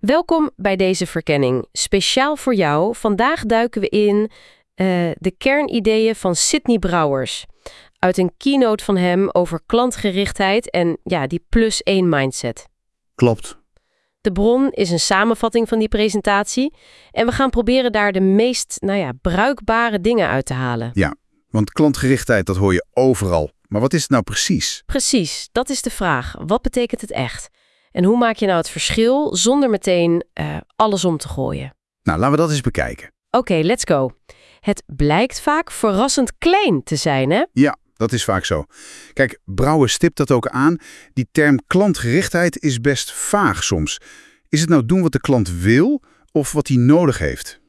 Welkom bij deze verkenning. Speciaal voor jou. Vandaag duiken we in de kernideeën van Sidney Brouwers. Uit een keynote van hem over klantgerichtheid en die +1 mindset. Klopt. De bron is een samenvatting van die presentatie. En we gaan proberen daar de meest bruikbare dingen uit te halen. Ja, want klantgerichtheid, dat hoor je overal. Maar wat is het nou precies? Precies, dat is de vraag. Wat betekent het echt? En hoe maak je nou het verschil zonder meteen alles om te gooien? Nou, laten we dat eens bekijken. Oké, let's go. Het blijkt vaak verrassend klein te zijn, hè? Ja, dat is vaak zo. Kijk, Brouwers stipt dat ook aan. Die term klantgerichtheid is best vaag soms. Is het nou doen wat de klant wil of wat hij nodig heeft?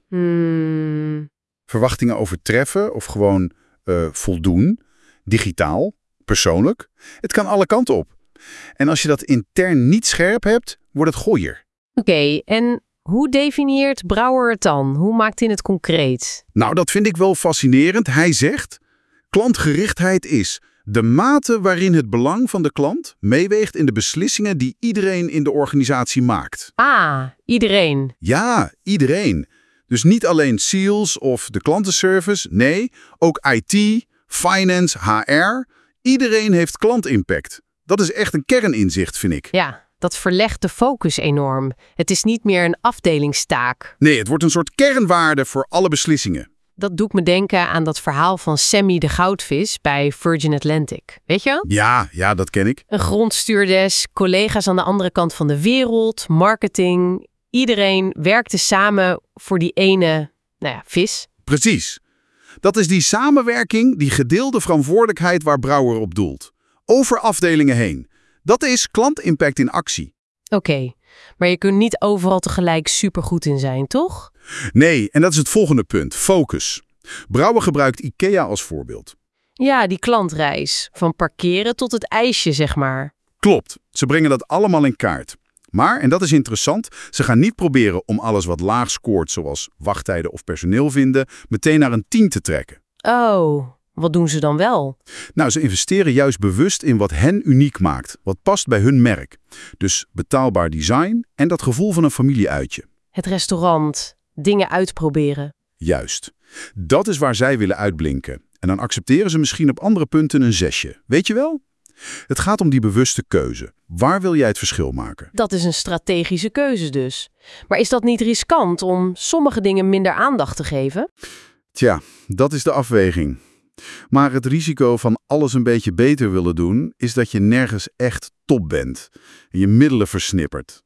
Verwachtingen overtreffen of gewoon voldoen? Digitaal? Persoonlijk? Het kan alle kanten op. En als je dat intern niet scherp hebt, wordt het gooier. Oké, en hoe definieert Brouwer het dan? Hoe maakt hij het concreet? Nou, dat vind ik wel fascinerend. Hij zegt, klantgerichtheid is de mate waarin het belang van de klant meeweegt in de beslissingen die iedereen in de organisatie maakt. Ah, iedereen. Ja, iedereen. Dus niet alleen sales of de klantenservice, nee, ook IT, finance, HR. Iedereen heeft klantimpact. Dat is echt een kerninzicht, vind ik. Ja, dat verlegt de focus enorm. Het is niet meer een afdelingstaak. Nee, het wordt een soort kernwaarde voor alle beslissingen. Dat doet me denken aan dat verhaal van Sammy de goudvis bij Virgin Atlantic. Weet je? Ja, dat ken ik. Een grondstuurdes, collega's aan de andere kant van de wereld, marketing. Iedereen werkte samen voor die ene, vis. Precies. Dat is die samenwerking, die gedeelde verantwoordelijkheid waar Brouwer op doelt. Over afdelingen heen. Dat is klantimpact in actie. Oké, maar je kunt niet overal tegelijk supergoed in zijn, toch? Nee, en dat is het volgende punt. Focus. Brouwer gebruikt IKEA als voorbeeld. Ja, die klantreis. Van parkeren tot het ijsje, zeg maar. Klopt. Ze brengen dat allemaal in kaart. Maar, en dat is interessant, ze gaan niet proberen om alles wat laag scoort, zoals wachttijden of personeel vinden, meteen naar een 10 te trekken. Oh, wat doen ze dan wel? Nou, ze investeren juist bewust in wat hen uniek maakt, wat past bij hun merk. Dus betaalbaar design en dat gevoel van een familieuitje. Het restaurant, dingen uitproberen. Juist. Dat is waar zij willen uitblinken. En dan accepteren ze misschien op andere punten een 6. Weet je wel? Het gaat om die bewuste keuze. Waar wil jij het verschil maken? Dat is een strategische keuze dus. Maar is dat niet riskant om sommige dingen minder aandacht te geven? Tja, dat is de afweging. Maar het risico van alles een beetje beter willen doen, is dat je nergens echt top bent. En je middelen versnippert.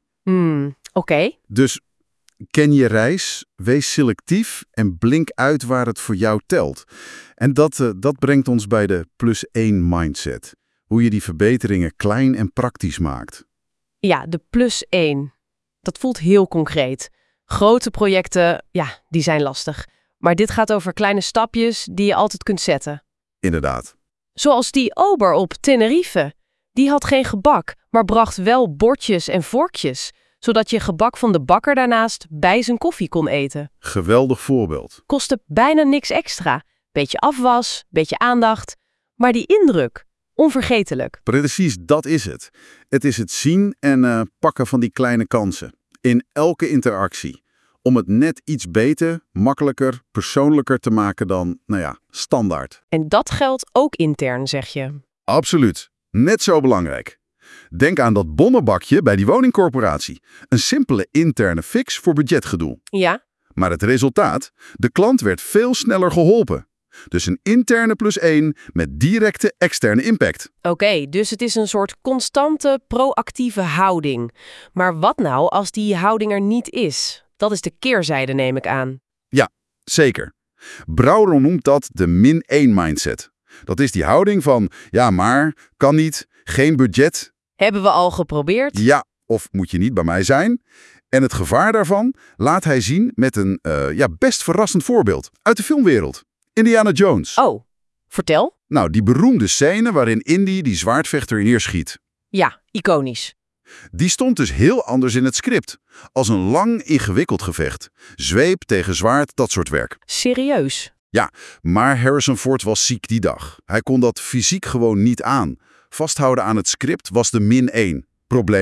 Oké. Dus ken je reis, wees selectief en blink uit waar het voor jou telt. En dat brengt ons bij de +1 mindset. Hoe je die verbeteringen klein en praktisch maakt. Ja, de +1. Dat voelt heel concreet. Grote projecten, die zijn lastig. Maar dit gaat over kleine stapjes die je altijd kunt zetten. Inderdaad. Zoals die ober op Tenerife. Die had geen gebak, maar bracht wel bordjes en vorkjes, zodat je gebak van de bakker daarnaast bij zijn koffie kon eten. Geweldig voorbeeld. Kostte bijna niks extra. Beetje afwas, beetje aandacht. Maar die indruk, onvergetelijk. Precies, dat is het. Het is het zien en pakken van die kleine kansen. In elke interactie. Om het net iets beter, makkelijker, persoonlijker te maken dan, standaard. En dat geldt ook intern, zeg je? Absoluut. Net zo belangrijk. Denk aan dat bommenbakje bij die woningcorporatie. Een simpele interne fix voor budgetgedoe. Ja. Maar het resultaat? De klant werd veel sneller geholpen. Dus een interne +1 met directe externe impact. Oké, dus het is een soort constante, proactieve houding. Maar wat nou als die houding er niet is? Dat is de keerzijde, neem ik aan. Ja, zeker. Brouwer noemt dat de -1 mindset. Dat is die houding van, ja maar, kan niet, geen budget. Hebben we al geprobeerd? Ja, of moet je niet bij mij zijn? En het gevaar daarvan laat hij zien met een best verrassend voorbeeld uit de filmwereld. Indiana Jones. Oh, vertel. Nou, die beroemde scène waarin Indy die zwaardvechter neerschiet. Ja, iconisch. Die stond dus heel anders in het script. Als een lang, ingewikkeld gevecht. Zweep tegen zwaard, dat soort werk. Serieus? Ja, maar Harrison Ford was ziek die dag. Hij kon dat fysiek gewoon niet aan. Vasthouden aan het script was de -1. Probleem?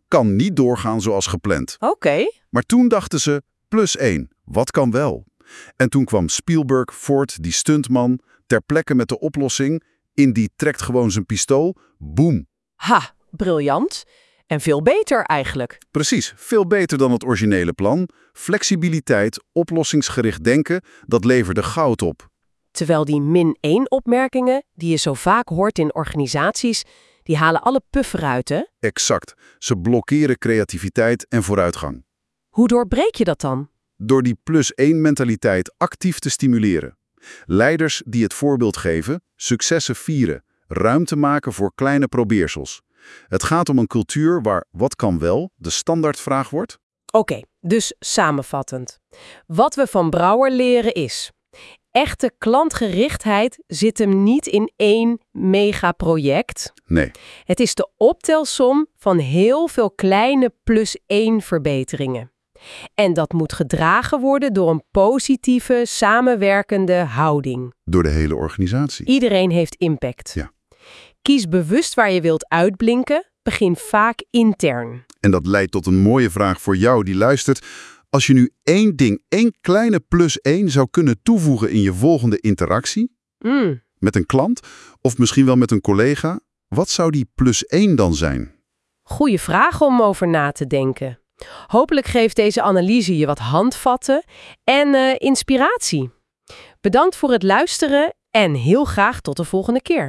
kan niet doorgaan zoals gepland. Oké. Maar toen dachten ze, +1, wat kan wel? En toen kwam Spielberg, Ford, die stuntman, ter plekke met de oplossing. Indy trekt gewoon zijn pistool. Boom. Ha, briljant. En veel beter eigenlijk. Precies, veel beter dan het originele plan. Flexibiliteit, oplossingsgericht denken, dat leverde goud op. Terwijl die -1 opmerkingen, die je zo vaak hoort in organisaties, die halen alle puf eruit, hè? Exact. Ze blokkeren creativiteit en vooruitgang. Hoe doorbreek je dat dan? Door die +1 mentaliteit actief te stimuleren. Leiders die het voorbeeld geven, successen vieren, ruimte maken voor kleine probeersels. Het gaat om een cultuur waar wat kan wel de standaardvraag wordt. Oké, dus samenvattend. Wat we van Brouwer leren is: echte klantgerichtheid zit hem niet in één megaproject. Nee, Het is de optelsom van heel veel kleine +1 verbeteringen. En dat moet gedragen worden door een positieve, samenwerkende houding. door de hele organisatie. Iedereen heeft impact. Ja. Kies bewust waar je wilt uitblinken. Begin vaak intern. En dat leidt tot een mooie vraag voor jou die luistert. Als je nu één kleine +1 zou kunnen toevoegen in je volgende interactie, met een klant of misschien wel met een collega, wat zou die +1 dan zijn? Goeie vraag om over na te denken. Hopelijk geeft deze analyse je wat handvatten en inspiratie. Bedankt voor het luisteren en heel graag tot de volgende keer.